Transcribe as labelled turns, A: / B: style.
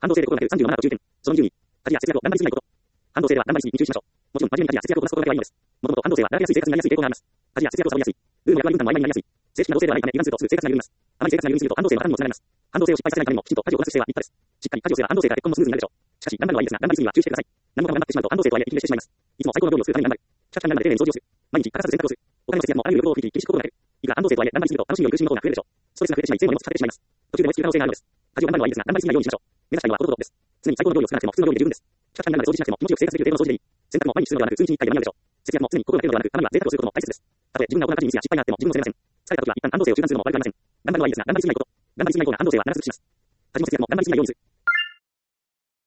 A: 反動性で心がける37の中点。その20に、家事や節約を頑張りすぎないこと。反動性では頑張りすぎに注意しましょう。もちろん、真面目に家事や節約をこなすことだけはいいのです。もともと反動性は慣れやすい生活になりやすい傾向があります。家事や節約をサボりやすい。ルールの役割分担も曖昧になりやすい。正式な動性ではないため、油断するとすぐ生活が緩みます。あまり生活が緩みすぎると反動性の破綻にもつながります。反動性を失敗させないためにも、きちんと家事をこなす姿勢は立派です。しっかり家事をすれば反動性から結婚もスムーズになるでしょう。しかし、頑張るのはいいですが、頑張りすぎには注意してください。何もかも頑張ってしまうと反動性とはいえ息切れしてしまいます。いつも最高の料理を作るために頑張る。シャキシャキになるまで丁寧に掃除をする。毎日欠かさず洗濯をする。お金の節約もあらゆる欲望を振り切り厳しく心がける。いくら反動性とはいえ頑張りすぎると楽しみより苦しみの方が増えるでしょう。ストレスが増えてしまい、全部の荷物を使ってしまいます。途中で燃え尽きる可能性があるのです。家事を頑張るのはいいですが、頑張りすぎないようにしましょう。目指したいのはほどほどです。常に最高の料理を作らなくても普通の料理で十分です。シャキシャキになるまで掃除しなくても気持ちよく生活できる程度の掃除でいい。洗濯も毎日するのではなく数日に1回で間に合うでしょう。節約も常に心がけるのではなく、たまには贅沢をすることも大切です。たとえ自分が行う家事にミスや失敗があっても自分を責めません。疲れた時は一旦反動性を中断するのも悪くありません。頑張るのはいいですが、頑張りすぎないこと。頑張りすぎない方が反動性は長続きします。家事も節約も頑張りすぎないようにする。